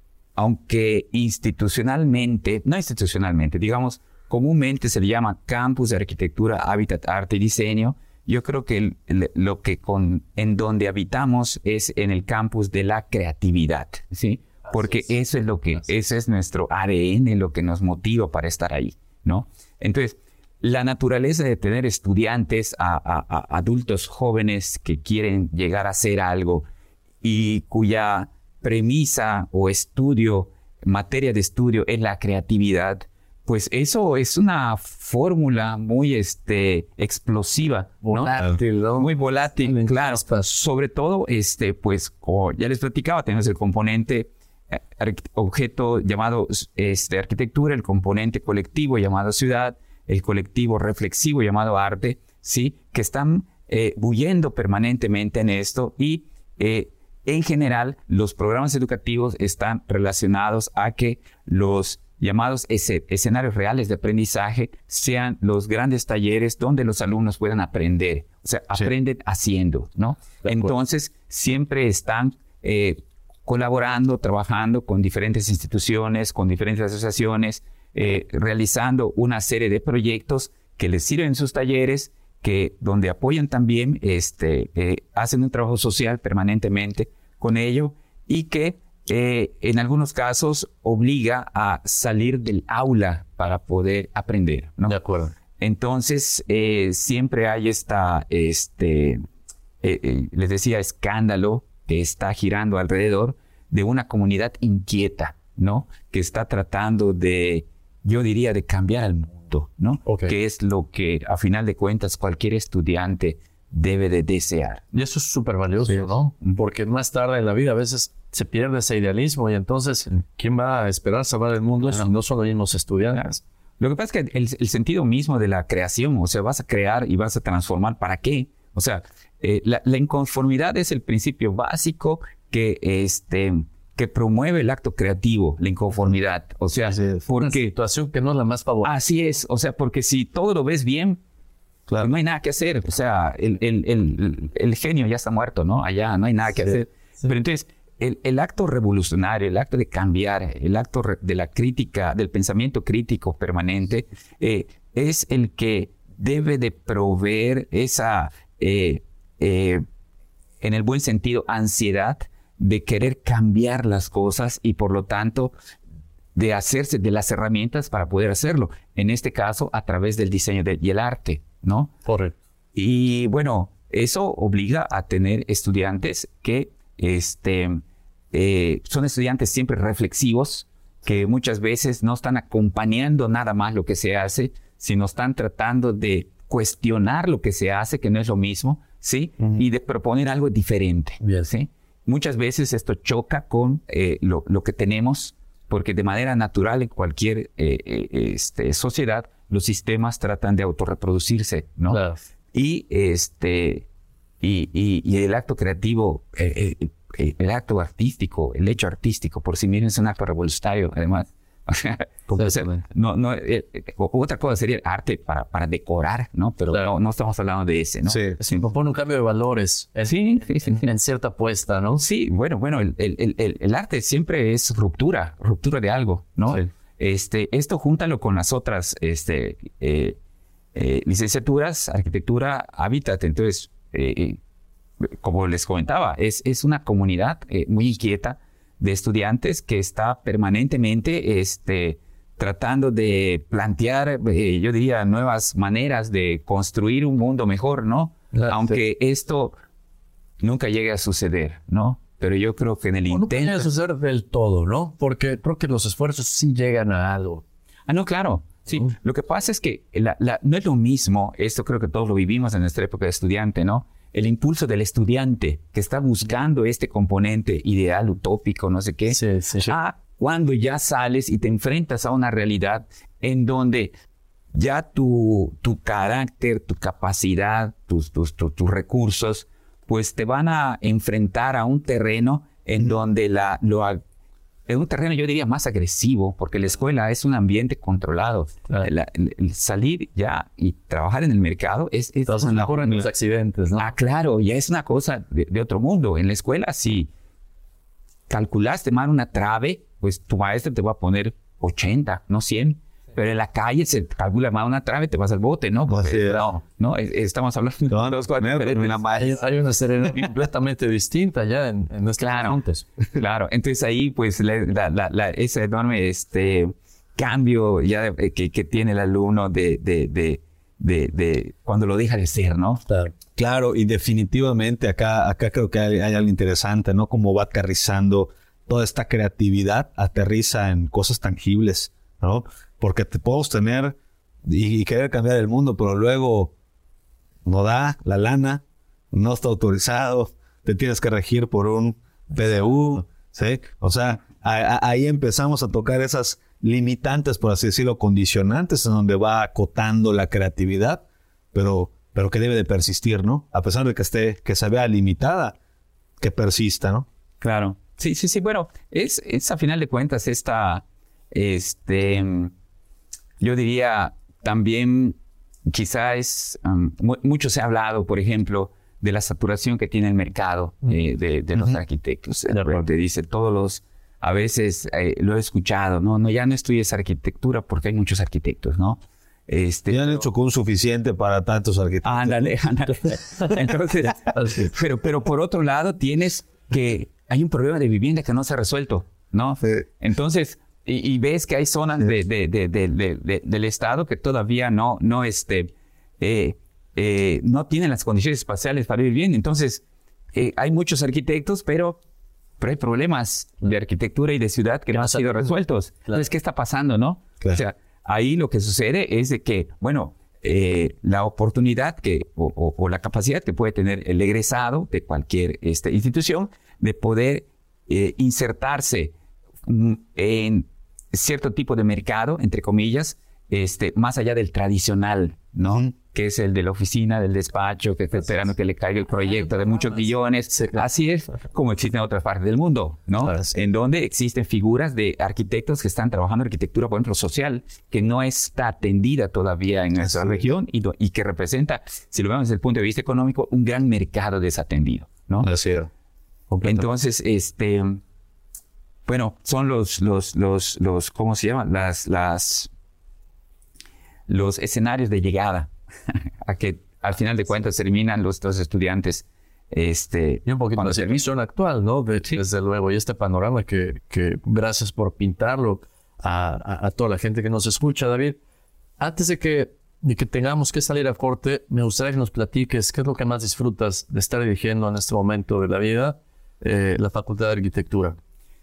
aunque institucionalmente, no institucionalmente, digamos, comúnmente se le llama campus de arquitectura, hábitat, arte y diseño, yo creo que el, el, lo que con, en donde habitamos es en el campus de la creatividad, ¿sí? Porque es. eso es lo que, ese es nuestro A D N, lo que nos motiva para estar ahí, ¿no? Entonces, la naturaleza de tener estudiantes, a, a, a adultos jóvenes que quieren llegar a hacer algo y cuya premisa o estudio, materia de estudio es la creatividad, pues eso es una fórmula muy este, explosiva, ¿no? Volátil, ¿no? Muy volátil, Muy claro. chispas. Sobre todo, este, pues, como ya les platicaba, tenemos el componente eh, objeto llamado este, arquitectura, el componente colectivo llamado ciudad, el colectivo reflexivo llamado arte, ¿sí? Que están eh, bullendo permanentemente en esto y eh, en general los programas educativos están relacionados a que los llamados ese, escenarios reales de aprendizaje sean los grandes talleres donde los alumnos puedan aprender. O sea, Sí. aprenden haciendo, ¿no? Entonces, siempre están eh, colaborando, trabajando con diferentes instituciones, con diferentes asociaciones, eh, realizando una serie de proyectos que les sirven en sus talleres, que donde apoyan también, este, eh, hacen un trabajo social permanentemente con ello y que eh, en algunos casos obliga a salir del aula para poder aprender, ¿no? De acuerdo. Entonces, eh, siempre hay esta, este, eh, eh, les decía, escándalo que está girando alrededor de una comunidad inquieta, ¿no? Que está tratando de, yo diría, de cambiar el mundo, ¿no? Ok. Que es lo que, a final de cuentas, cualquier estudiante debe de desear. Y eso es súper valioso, Sí. ¿no? Porque más tarde en la vida a veces se pierde ese idealismo y entonces, ¿quién va a esperar salvar el mundo si no son los mismos estudiantes? Lo que pasa es que el, el sentido mismo de la creación, o sea, vas a crear y vas a transformar, ¿para qué? O sea, eh, la, la inconformidad es el principio básico que, este, que promueve el acto creativo, la inconformidad. O sea, Así es. Una porque situación que no es la más favorable. así es, o sea, porque si todo lo ves bien, Claro. no hay nada que hacer. O sea, el, el, el, el genio ya está muerto, ¿no? Allá no hay nada que Sí, hacer. sí. Pero entonces, el, el acto revolucionario, el acto de cambiar, el acto re- de la crítica, del pensamiento crítico permanente, eh, es el que debe de proveer esa, eh, eh, en el buen sentido, ansiedad de querer cambiar las cosas y por lo tanto de hacerse de las herramientas para poder hacerlo. En este caso, a través del diseño de- y el arte, ¿no? Correcto. Y bueno, eso obliga a tener estudiantes que este, eh, son estudiantes siempre reflexivos, que muchas veces no están acompañando nada más lo que se hace, sino están tratando de cuestionar lo que se hace, que no es lo mismo, ¿sí? Ujú. Y de proponer algo diferente, Bien. ¿sí? Muchas veces esto choca con eh, lo, lo que tenemos, porque de manera natural en cualquier eh, eh, este, sociedad los sistemas tratan de autorreproducirse, ¿no? Claro. Y este y, y, y el acto creativo, eh, eh, el acto artístico, el hecho artístico por sí mismo es un acto revolucionario, además. O sea, o sea, no, no, eh, eh, otra cosa sería el arte para, para decorar, ¿no? Pero claro. no, no estamos hablando de ese, ¿no? Sí, sí, propone un cambio de valores. En, sí, sí, sí, en, en cierta apuesta, ¿no? Sí, bueno, bueno, el, el, el, el arte siempre es ruptura, ruptura de algo, ¿no? Sí. Este, esto júntalo con las otras este, eh, eh, licenciaturas, arquitectura, hábitat. Entonces, eh, como les comentaba, es, es una comunidad eh, muy inquieta de estudiantes que está permanentemente este, tratando de plantear, eh, yo diría, nuevas maneras de construir un mundo mejor, ¿no? Claro, aunque sí. esto nunca llegue a suceder, ¿no? Pero yo creo que en el o intento... No llega a suceder del todo, ¿no? Porque creo que los esfuerzos sí llegan a algo. Ah, no, claro. Sí, uh. Lo que pasa es que la, la, no es lo mismo, esto creo que todos lo vivimos en nuestra época de estudiante, ¿no? El impulso del estudiante que está buscando este componente ideal, utópico, no sé qué, sí, sí, sí. a cuando ya sales y te enfrentas a una realidad en donde ya tu, tu carácter, tu capacidad, tus, tus, tus, tus recursos, pues te van a enfrentar a un terreno en mm. donde la, lo, en un terreno yo diría más agresivo, porque la escuela es un ambiente controlado. Claro. La, el, el salir ya y trabajar en el mercado es... es Entonces una, mejoran los accidentes, ¿no? Ah, claro, ya es una cosa de, de otro mundo. En la escuela, si calculaste mal una trave, pues tu maestro te va a poner ochenta, no cien. Pero en la calle se calcula mal una trave, te vas al bote, ¿no? Porque, sí, no, no, estamos hablando de no, dos cosas diferentes. Hay una serie completamente distinta ya en, en nuestros claro, montes. Claro, entonces ahí pues la, la, la, la, ese enorme este, cambio ya de, que, que tiene el alumno de, de, de, de, de cuando lo deja de ser, ¿no? Claro, claro, y definitivamente acá, acá creo que hay, hay algo interesante, ¿no? Como va aterrizando toda esta creatividad, aterriza en cosas tangibles, ¿no? Porque te podemos tener y, y querer cambiar el mundo, pero luego no da la lana, no está autorizado, te tienes que regir por un P D U, ¿sí? O sea, a, a, ahí empezamos a tocar esas limitantes, por así decirlo, condicionantes, en donde va acotando la creatividad, pero, pero que debe de persistir, ¿no? A pesar de que esté, que se vea limitada, que persista, ¿no? Claro. Sí, sí, sí. Bueno, es, es a final de cuentas esta, este... yo diría también, quizá es, um, mu mucho se ha hablado, por ejemplo, de la saturación que tiene el mercado eh, de, de los uh-huh. arquitectos. Te dice, todos los, a veces eh, lo he escuchado, no, no, ya no estudies arquitectura porque hay muchos arquitectos, ¿no? Este, ya han pero, hecho con suficiente para tantos arquitectos. Ándale, ándale. Entonces, pero, pero por otro lado, tienes que, hay un problema de vivienda que no se ha resuelto, ¿no? Sí. Entonces, Y, y ves que hay zonas de, de, de, de, de, de, del estado que todavía no, no, este, eh, eh, no tienen las condiciones espaciales para vivir bien. Entonces, eh, hay muchos arquitectos, pero, pero hay problemas de arquitectura y de ciudad que no han sido resueltos. Claro. Entonces, ¿qué está pasando, no? Claro. O sea, ahí lo que sucede es de que, bueno, eh, la oportunidad que, o, o, o la capacidad que puede tener el egresado de cualquier este, institución de poder eh, insertarse en cierto tipo de mercado, entre comillas, este, más allá del tradicional, ¿no? Uh-huh. Que es el de la oficina, del despacho, que está esperando que le caiga el proyecto de muchos millones. Sí, claro. Así es como existe en otras partes del mundo, ¿no? Claro, sí. En donde existen figuras de arquitectos que están trabajando arquitectura, por ejemplo, social, que no está atendida todavía en nuestra sí. región y, y que representa, si lo vemos desde el punto de vista económico, un gran mercado desatendido, ¿no? Así es. Entonces, este... bueno, son los, los, los, los, ¿cómo se llaman? Las, las, los escenarios de llegada a que al final de cuentas terminan los, los estudiantes. Este, y un poquito de servicio actual, ¿no? De, sí. Desde luego, y este panorama que, que gracias por pintarlo a, a, a toda la gente que nos escucha, David. Antes de que, de que tengamos que salir a corte, me gustaría que nos platiques qué es lo que más disfrutas de estar dirigiendo en este momento de la vida, eh, la Facultad de Arquitectura.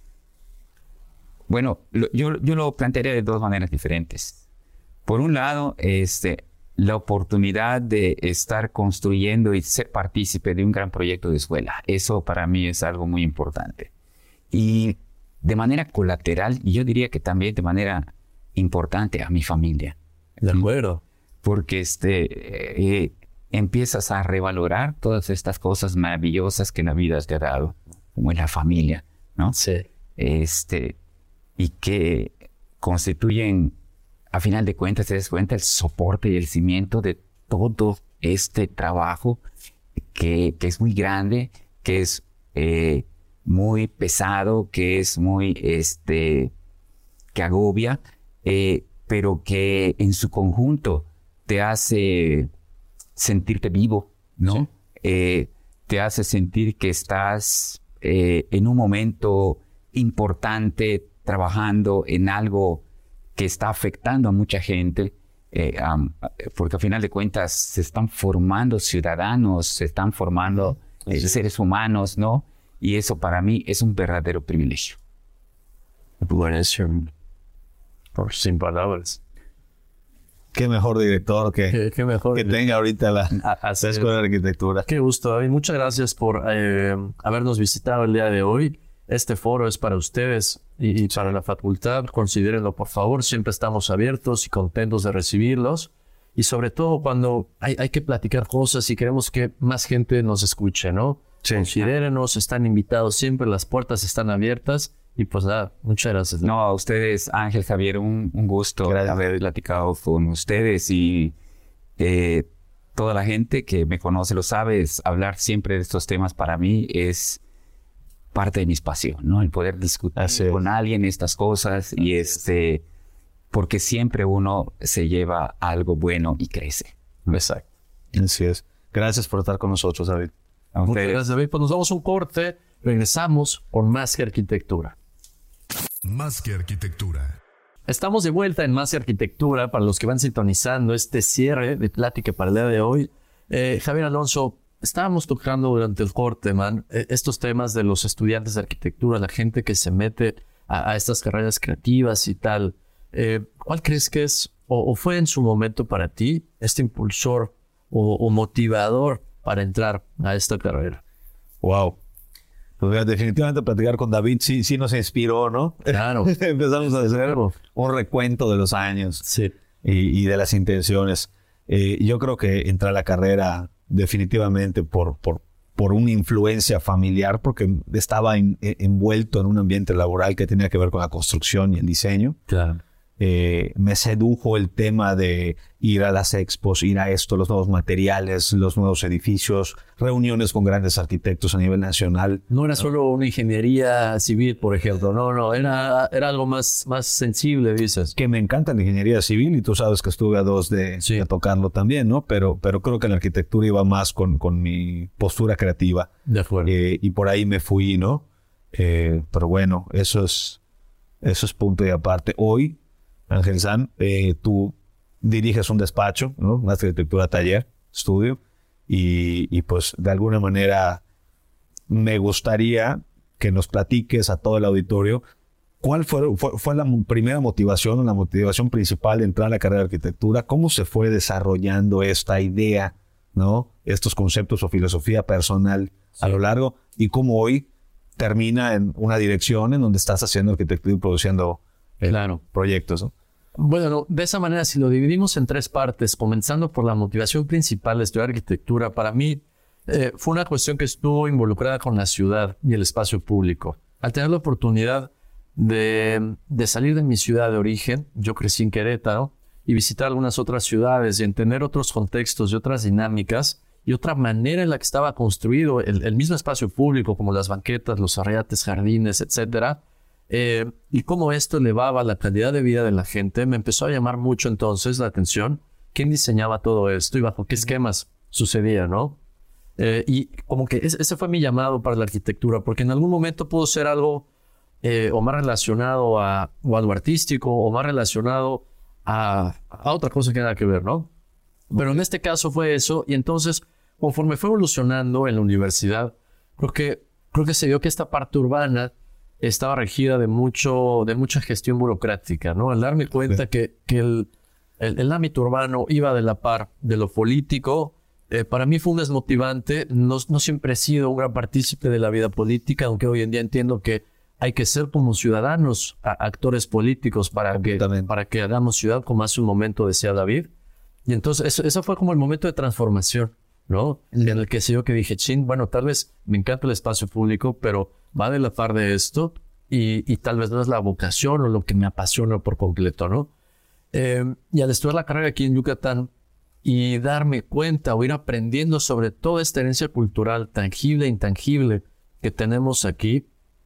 Bueno, lo, yo, yo lo plantearía de dos maneras diferentes. Por un lado, este, la oportunidad de estar construyendo y ser partícipe de un gran proyecto de escuela. Eso para mí es algo muy importante. Y de manera colateral, y yo diría que también de manera importante, a mi familia. De acuerdo. Porque este, eh, empiezas a revalorar todas estas cosas maravillosas que la vida te ha dado, como la familia, ¿no? Sí. Este, y que constituyen, a final de cuentas, te das cuenta, el soporte y el cimiento de todo este trabajo que, que es muy grande, que es eh, muy pesado, que es muy, este, que agobia, eh, pero que en su conjunto te hace sentirte vivo, ¿no? Sí. Eh, te hace sentir que estás eh, en un momento importante, trabajando en algo que está afectando a mucha gente, eh, um, porque al final de cuentas se están formando ciudadanos, se están formando eh, seres humanos, ¿no? Y eso para mí es un verdadero privilegio. Buenísimo. Por sin palabras. Qué mejor director que, Qué, qué mejor. que tenga ahorita la, A- hacer- la Escuela de Arquitectura. Qué gusto, David. Muchas gracias por eh, habernos visitado el día de hoy. Este foro es para ustedes y, y para la facultad. Considérenlo, por favor. Siempre estamos abiertos y contentos de recibirlos. Y sobre todo cuando hay, hay que platicar cosas y queremos que más gente nos escuche, ¿no? Sí. Considérenos, están invitados siempre, las puertas están abiertas. Y pues nada, muchas gracias. No, a ustedes, Ángel, Javier, un, un gusto Gracias. haber platicado con ustedes y eh, toda la gente que me conoce lo sabe, es hablar siempre de estos temas para mí es parte de mi pasión, ¿no? El poder discutir Así es. con alguien estas cosas y este, porque siempre uno se lleva algo bueno y crece. Exacto. Así es. Gracias por estar con nosotros, David. A Muchas ustedes. gracias, David. Pues nos damos un corte. Regresamos con Más que Arquitectura. Más que arquitectura. Estamos de vuelta en Más que Arquitectura. Para los que van sintonizando este cierre de plática para el día de hoy. Eh, Javier Alonso, estábamos tocando durante el corte, man, eh, estos temas de los estudiantes de arquitectura, la gente que se mete a, a estas carreras creativas y tal. Eh, ¿Cuál crees que es o, o fue en su momento para ti este impulsor o, o motivador para entrar a esta carrera? Wow. Pues mira, definitivamente platicar con David sí, sí nos inspiró, ¿no? Claro. Empezamos a hacer Claro. un recuento de los años Sí. y, y de las intenciones. Eh, yo creo que entré a la carrera definitivamente por, por, por una influencia familiar, porque estaba en- en- envuelto en un ambiente laboral que tenía que ver con la construcción y el diseño. Claro. Eh, me sedujo el tema de ir a las expos, ir a esto, los nuevos materiales, los nuevos edificios, reuniones con grandes arquitectos a nivel nacional. No era solo una ingeniería civil, por ejemplo. No, no. Era, era algo más, más sensible, dices. Que me encanta la ingeniería civil y tú sabes que estuve a dos de, Sí. de tocarlo también, ¿no? Pero, pero creo que la arquitectura iba más con, con mi postura creativa. De acuerdo. Eh, y por ahí me fui, ¿no? Eh, pero bueno, eso es, eso es punto y aparte. Hoy, Ángel San, eh, tú diriges un despacho, ¿no? Una arquitectura taller, estudio, y, y pues de alguna manera me gustaría que nos platiques a todo el auditorio cuál fue, fue, fue la primera motivación o la motivación principal de entrar a la carrera de arquitectura, cómo se fue desarrollando esta idea, ¿no? Estos conceptos o filosofía personal a lo largo, y cómo hoy termina en una dirección en donde estás haciendo arquitectura y produciendo eh, Claro. proyectos, ¿no? Bueno, no, de esa manera, si lo dividimos en tres partes, comenzando por la motivación principal de estudiar arquitectura, para mí eh, fue una cuestión que estuvo involucrada con la ciudad y el espacio público. Al tener la oportunidad de, de salir de mi ciudad de origen, yo crecí en Querétaro, y visitar algunas otras ciudades y entender otros contextos y otras dinámicas y otra manera en la que estaba construido el, el mismo espacio público, como las banquetas, los arreates, jardines, etcétera, Eh, y cómo esto elevaba la calidad de vida de la gente, me empezó a llamar mucho entonces la atención quién diseñaba todo esto y bajo qué esquemas sucedía, ¿no? Eh, y como que ese, ese fue mi llamado para la arquitectura, porque en algún momento pudo ser algo eh, o más relacionado a, o a lo artístico o más relacionado a, a otra cosa que nada que ver, ¿no? Pero en este caso fue eso, y entonces conforme fue evolucionando en la universidad, creo que, creo que se vio que esta parte urbana estaba regida de mucho de mucha gestión burocrática, ¿no? Al darme cuenta Sí. que, que el, el, el ámbito urbano iba de la par de lo político, eh, para mí fue un desmotivante. No, no siempre he sido un gran partícipe de la vida política, aunque hoy en día entiendo que hay que ser como ciudadanos, a, actores políticos para que, para que hagamos ciudad, como hace un momento decía David. Y entonces eso, eso fue como el momento de transformación. ¿no? En el que sé yo que dije, chin, bueno, tal vez me encanta el espacio público, pero va de la par de esto y, y tal vez no es la vocación o lo que me apasiona por completo, ¿no? Eh, y al estudiar la carrera aquí en Yucatán y darme cuenta o ir aprendiendo sobre toda esta herencia cultural tangible e intangible que tenemos aquí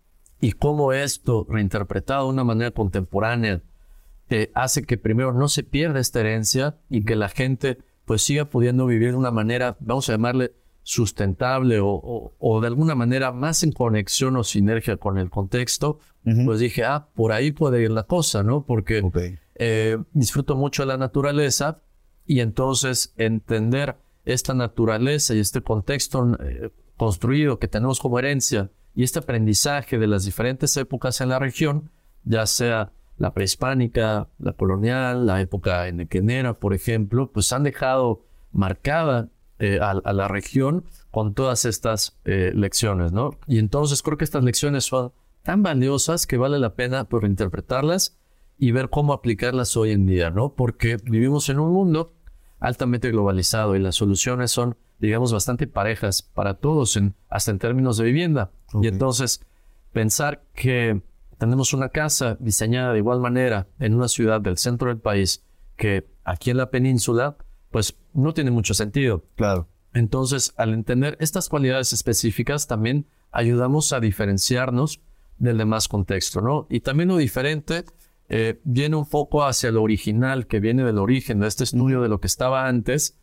y cómo esto reinterpretado de una manera contemporánea eh, hace que primero no se pierda esta herencia y que la gente pues siga pudiendo vivir de una manera, vamos a llamarle sustentable o, o, o de alguna manera más en conexión o sinergia con el contexto, uh-huh. pues dije, ah, por ahí puede ir la cosa, ¿no? Porque okay. eh, disfruto mucho de la naturaleza y entonces entender esta naturaleza y este contexto eh, construido que tenemos como herencia y este aprendizaje de las diferentes épocas en la región, ya sea la prehispánica, la colonial, la época enequenera, por ejemplo, pues han dejado marcada eh, a, a la región con todas estas eh, lecciones, ¿no? Y entonces creo que estas lecciones son tan valiosas que vale la pena pues, reinterpretarlas y ver cómo aplicarlas hoy en día, ¿no? Porque vivimos en un mundo altamente globalizado y las soluciones son, digamos, bastante parejas para todos, en, hasta en términos de vivienda. Okay. Y entonces pensar que tenemos una casa diseñada de igual manera en una ciudad del centro del país que aquí en la península, pues no tiene mucho sentido. Claro. Entonces, al entender estas cualidades específicas, también ayudamos a diferenciarnos del demás contexto, ¿no? Y también lo diferente eh, viene un poco hacia lo original, que viene del origen de este estudio de lo que estaba antes.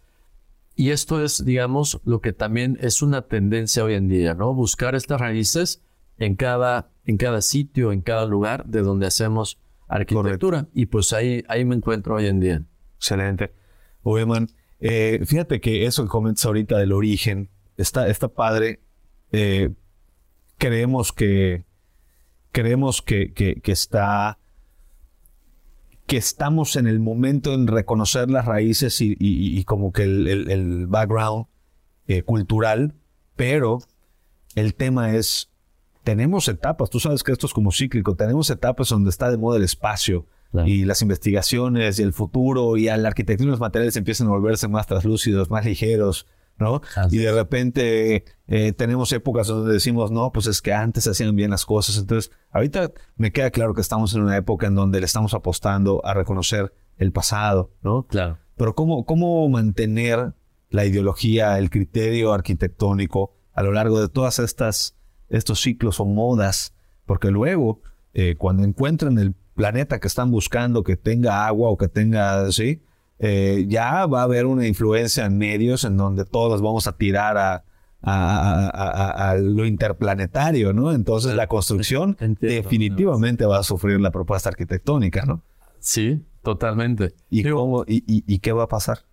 Y esto es, digamos, lo que también es una tendencia hoy en día, ¿no? Buscar estas raíces en cada, en cada sitio, en cada lugar de donde hacemos arquitectura. Correcto. Y pues ahí, ahí me encuentro hoy en día. Excelente. Oeman, eh, fíjate que eso que comentas ahorita del origen está, está padre. Eh, creemos que creemos que, que, que está que estamos en el momento en reconocer las raíces y, y, y como que el, el, el background eh, cultural, pero el tema es tenemos etapas, tú sabes que esto es como cíclico, tenemos etapas donde está de moda el espacio, claro. Y las investigaciones y el futuro y la arquitectura y los materiales empiezan a volverse más translúcidos, más ligeros, ¿no? Así y de repente eh, tenemos épocas donde decimos, no, pues es que antes se hacían bien las cosas. Entonces, ahorita me queda claro que estamos en una época en donde le estamos apostando a reconocer el pasado, ¿no? Claro. Pero ¿cómo, cómo mantener la ideología, el criterio arquitectónico a lo largo de todas estas estos ciclos o modas? Porque luego, eh, cuando encuentran el planeta que están buscando, que tenga agua o que tenga, ¿sí? Eh, ya va a haber una influencia en medios en donde todos vamos a tirar a, a, a, a, a lo interplanetario, ¿no? Entonces la construcción Entiendo, definitivamente va a sufrir la propuesta arquitectónica, ¿no? Sí, totalmente. ¿Y, Pero, cómo, y, y, ¿y qué va a pasar?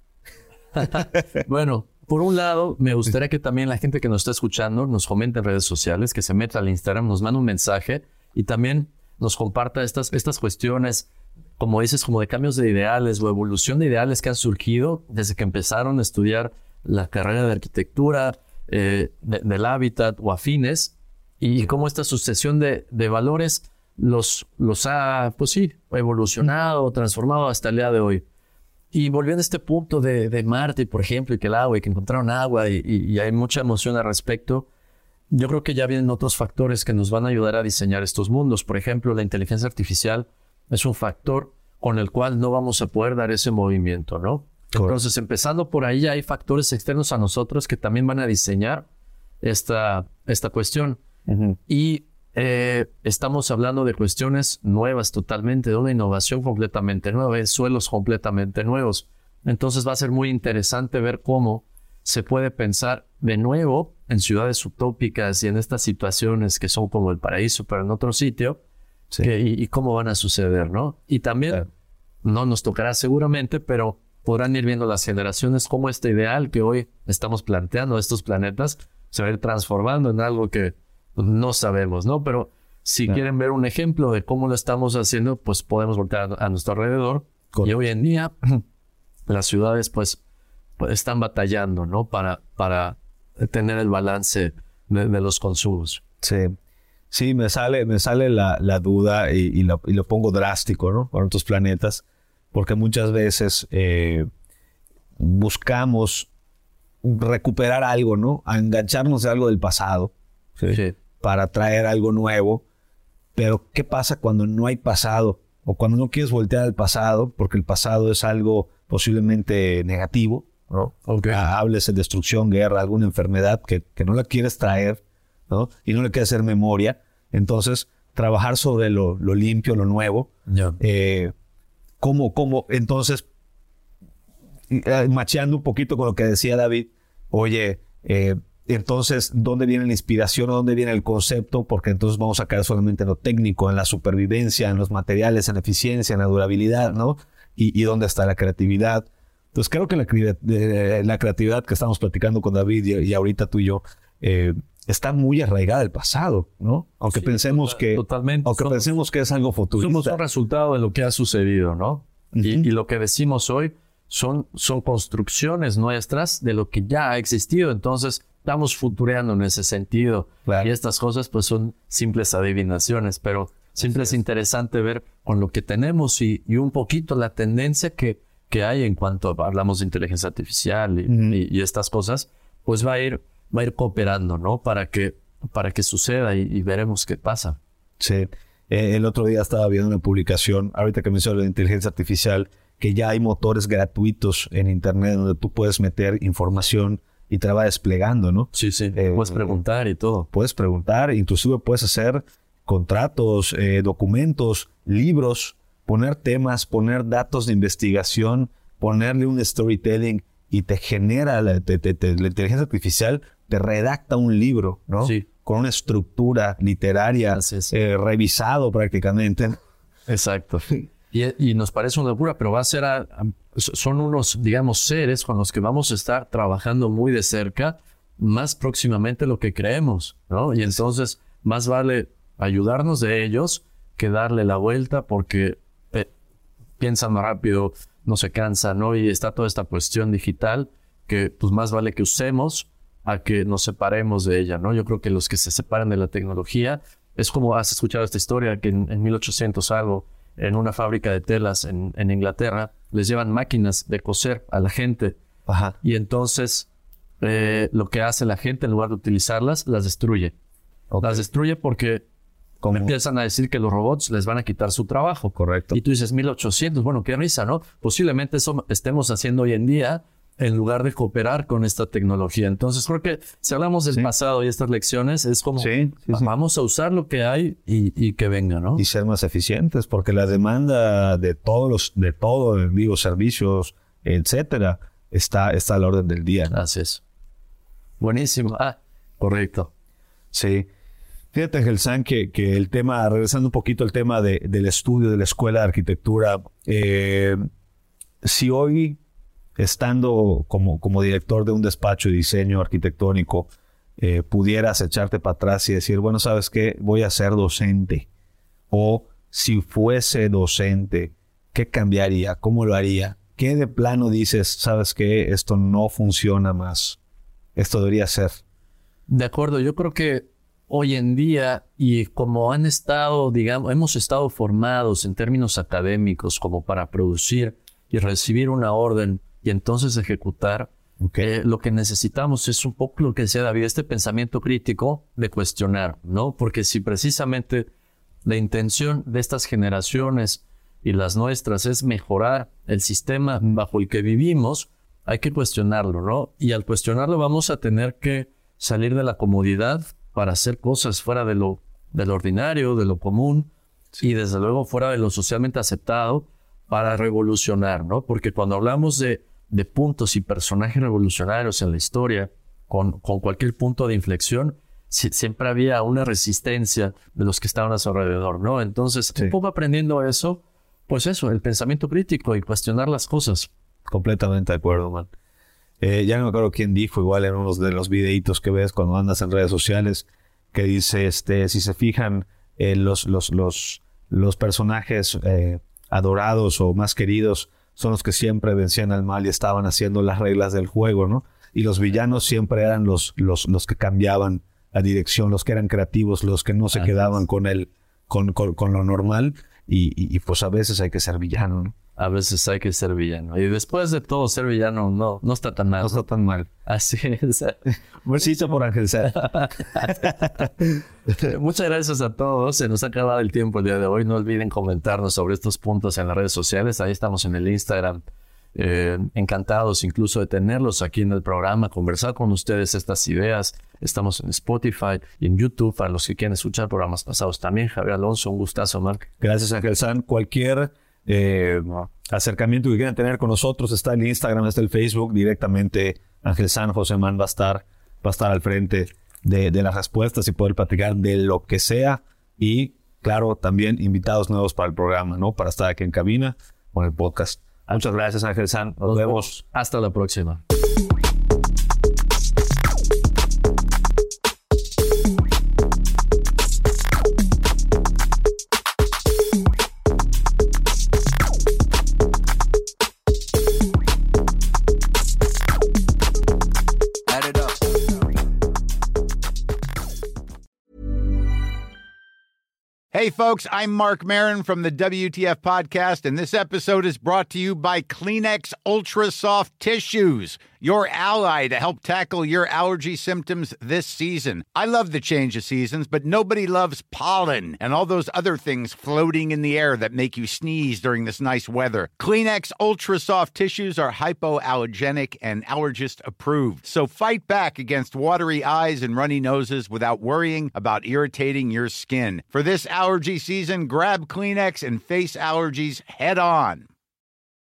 Bueno, por un lado, me gustaría que también la gente que nos está escuchando nos comente en redes sociales, que se meta al Instagram, nos manda un mensaje y también nos comparta estas, estas cuestiones, como dices, como de cambios de ideales o evolución de ideales que han surgido desde que empezaron a estudiar la carrera de arquitectura, eh, de, del hábitat o afines, y cómo esta sucesión de, de valores los, los ha, pues sí, evolucionado, transformado hasta el día de hoy. Y volviendo a este punto de, de Marte, por ejemplo, y que el agua, y que encontraron agua, y, y, y hay mucha emoción al respecto, yo creo que ya vienen otros factores que nos van a ayudar a diseñar estos mundos. Por ejemplo, la inteligencia artificial es un factor con el cual no vamos a poder dar ese movimiento, ¿no? Correcto. Entonces, empezando por ahí, hay factores externos a nosotros que también van a diseñar esta, esta cuestión. Uh-huh. Y eh, estamos hablando de cuestiones nuevas totalmente, de una innovación completamente nueva, de suelos completamente nuevos. Entonces, va a ser muy interesante ver cómo se puede pensar de nuevo en ciudades utópicas y en estas situaciones que son como el paraíso, pero en otro sitio, sí. que, y, y cómo van a suceder, ¿no? Y también, claro. no nos tocará seguramente, pero podrán ir viendo las generaciones cómo este ideal que hoy estamos planteando, estos planetas, se va a ir transformando en algo que no sabemos, ¿no? Pero si claro. quieren ver un ejemplo de cómo lo estamos haciendo, pues podemos voltear a, a nuestro alrededor. Correcto. Y hoy en día, las ciudades, pues, están batallando, ¿no? Para, para tener el balance de, de los consumos. Sí, sí, me sale, me sale la, la duda y, y, lo, y lo pongo drástico, ¿no? Para otros planetas, porque muchas veces eh, buscamos recuperar algo, ¿no? A engancharnos de algo del pasado, ¿sí? Sí. Para traer algo nuevo. Pero, ¿qué pasa cuando no hay pasado? O cuando no quieres voltear al pasado, porque el pasado es algo posiblemente negativo, ¿no? Okay. Hables de destrucción, guerra, alguna enfermedad que, que no la quieres traer, ¿no? Y no le quieres hacer memoria. Entonces, trabajar sobre lo, lo limpio, lo nuevo. Yeah. Eh, ¿cómo, cómo? Entonces, eh, macheando un poquito con lo que decía David, oye, eh, entonces, ¿dónde viene la inspiración? ¿Dónde viene el concepto? Porque entonces vamos a caer solamente en lo técnico, en la supervivencia, en los materiales, en la eficiencia, en la durabilidad, ¿no? Y, y ¿dónde está la creatividad? Entonces, creo que la, eh, la creatividad que estamos platicando con David y, y ahorita tú y yo, eh, está muy arraigada al pasado, ¿no? Aunque sí, pensemos total, que... Totalmente. Aunque somos, pensemos que es algo futurista. Somos un resultado de lo que ha sucedido, ¿no? Uh-huh. y, y lo que decimos hoy son, son construcciones nuestras de lo que ya ha existido. Entonces, estamos futureando en ese sentido. Claro. Y estas cosas, pues, son simples adivinaciones. Pero siempre es. es interesante ver con lo que tenemos y, y un poquito la tendencia que, que hay en cuanto a, hablamos de inteligencia artificial y, uh-huh. y, y estas cosas, pues va a ir... va a ir cooperando, ¿no? Para que, para que suceda y, y veremos qué pasa. Sí. Eh, el otro día estaba viendo una publicación, ahorita que mencioné la inteligencia artificial, que ya hay motores gratuitos en internet donde tú puedes meter información y te la va desplegando, ¿no? Sí, sí. Eh, puedes preguntar y todo. Puedes preguntar, inclusive puedes hacer contratos, eh, documentos, libros, poner temas, poner datos de investigación, ponerle un storytelling y te genera la, te, te, te, la inteligencia artificial, te redacta un libro, ¿no? Sí. Con una estructura literaria, eh, revisado prácticamente. Exacto. Y, y nos parece una locura, pero va a ser, a, a, son unos, digamos, seres con los que vamos a estar trabajando muy de cerca, más próximamente lo que creemos, ¿no? Y entonces, más vale ayudarnos de ellos que darle la vuelta porque eh, piensan más rápido, no se cansan, ¿no? Y está toda esta cuestión digital que, pues, más vale que usemos a que nos separemos de ella, ¿no? Yo creo que los que se separan de la tecnología, es como, has escuchado esta historia, que en, en mil ochocientos algo, en una fábrica de telas en, en Inglaterra, les llevan máquinas de coser a la gente. Ajá. Y entonces, eh, lo que hace la gente, en lugar de utilizarlas, las destruye. Okay. Las destruye porque como empiezan a decir que los robots les van a quitar su trabajo. Correcto. Y tú dices, mil ochocientos, bueno, qué risa, ¿no? Posiblemente eso estemos haciendo hoy en día en lugar de cooperar con esta tecnología. Entonces, creo que si hablamos del sí. pasado y estas lecciones, es como, sí, sí, sí. vamos a usar lo que hay y, y que venga, ¿no? Y ser más eficientes, porque la demanda de todos los, de todo, digo, servicios, etcétera, está, está a la orden del día, ¿no? Así es. Buenísimo. Ah, correcto. Sí. Fíjate, Gelsan, que, que el tema, regresando un poquito al tema de, del estudio de la escuela de arquitectura, eh, si hoy, estando como, como director de un despacho de diseño arquitectónico, eh, pudieras echarte para atrás y decir, bueno, ¿sabes qué? Voy a ser docente. O si fuese docente, ¿qué cambiaría? ¿Cómo lo haría? ¿Qué de plano dices, sabes qué? Esto no funciona más. Esto debería ser. De acuerdo, yo creo que hoy en día, y como han estado, digamos, hemos estado formados en términos académicos como para producir y recibir una orden y entonces ejecutar, okay. eh, lo que necesitamos es un poco lo que decía David, este pensamiento crítico de cuestionar, ¿no? Porque si precisamente la intención de estas generaciones y las nuestras es mejorar el sistema bajo el que vivimos, hay que cuestionarlo, ¿no? Y al cuestionarlo vamos a tener que salir de la comodidad para hacer cosas fuera de lo, de lo ordinario, de lo común, sí. y desde luego fuera de lo socialmente aceptado para revolucionar, ¿no? Porque cuando hablamos de, de puntos y personajes revolucionarios en la historia, con, con cualquier punto de inflexión, si, siempre había una resistencia de los que estaban a su alrededor, ¿no? Entonces, sí. un poco aprendiendo eso, pues eso, el pensamiento crítico y cuestionar las cosas. Completamente de acuerdo, man. Eh, ya no me acuerdo quién dijo, igual en uno de los videitos que ves cuando andas en redes sociales, que dice, este, si se fijan, eh, los, los, los, los personajes eh, adorados o más queridos son los que siempre vencían al mal y estaban haciendo las reglas del juego, ¿no? Y los villanos siempre eran los, los, los que cambiaban la dirección, los que eran creativos, los que no se quedaban con, el, con, con, con lo normal. y, y, y pues a veces hay que ser villano, ¿no? A veces hay que ser villano. Y después de todo, ser villano no, no está tan mal. No está tan mal. Así es. Un besito por Ángel San. Muchas gracias a todos. Se nos ha acabado el tiempo el día de hoy. No olviden comentarnos sobre estos puntos en las redes sociales. Ahí estamos en el Instagram. Eh, encantados incluso de tenerlos aquí en el programa, conversar con ustedes estas ideas. Estamos en Spotify y en YouTube para los que quieren escuchar programas pasados también. Javier Alonso, un gustazo, Marc. Gracias, Ángel San. Cualquier eh, acercamiento que quieran tener con nosotros está el Instagram, está el Facebook. Directamente Ángel San, José Man va a estar, va a estar al frente de, de las respuestas y poder platicar de lo que sea. Y claro, también invitados nuevos para el programa, ¿no? Para estar aquí en cabina con el podcast. Muchas gracias, Ángel San. Nos, Nos vemos. Hasta la próxima. Hey, folks, I'm Mark Maron from the W T F Podcast, and this episode is brought to you by Kleenex Ultra Soft Tissues, your ally to help tackle your allergy symptoms this season. I love the change of seasons, but nobody loves pollen and all those other things floating in the air that make you sneeze during this nice weather. Kleenex Ultra Soft Tissues are hypoallergenic and allergist approved, so fight back against watery eyes and runny noses without worrying about irritating your skin. For this allergy season, grab Kleenex and face allergies head on.